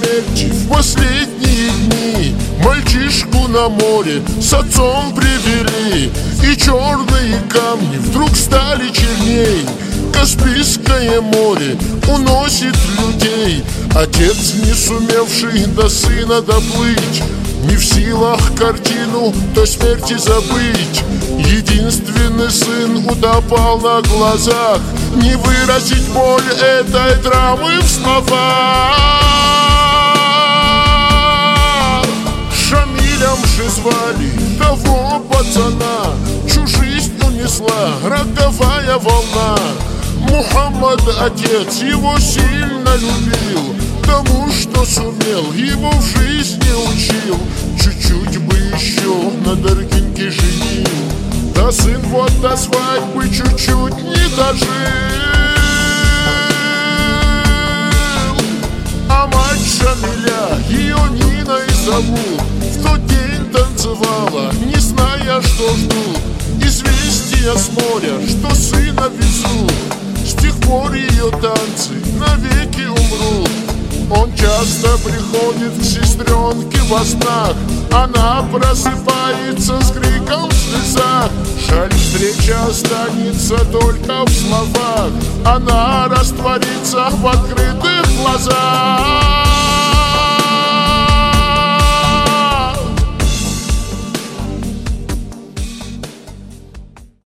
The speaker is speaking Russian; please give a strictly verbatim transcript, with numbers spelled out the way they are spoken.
смерти в последние дни мальчишку на море с отцом привели, и черные камни вдруг стали черней. Каспийское море уносит людей. Отец, не сумевший до сына доплыть, не в силах картину той смерти забыть. Единственный сын утопал на глазах, не выразить боль этой драмы в словах. Шамилем же звали того пацана, чью жизнь унесла роковая волна. Мухаммад, отец, его сильно любил, тому, что сумел, его в жизни учил. Чуть-чуть бы еще на Даргинке женил, да сын вот до свадьбы чуть-чуть не дожил. А мать Шамиля, ее Ниной зовут, в тот день танцевала, не зная, что ждут. Известия с моря, что сына везут, с тех пор ее танцы навеки умрут. Он часто приходит к сестренке во снах, она просыпается с криком в слезах. Жаль, встреча останется только в словах, она растворится в открытых глазах.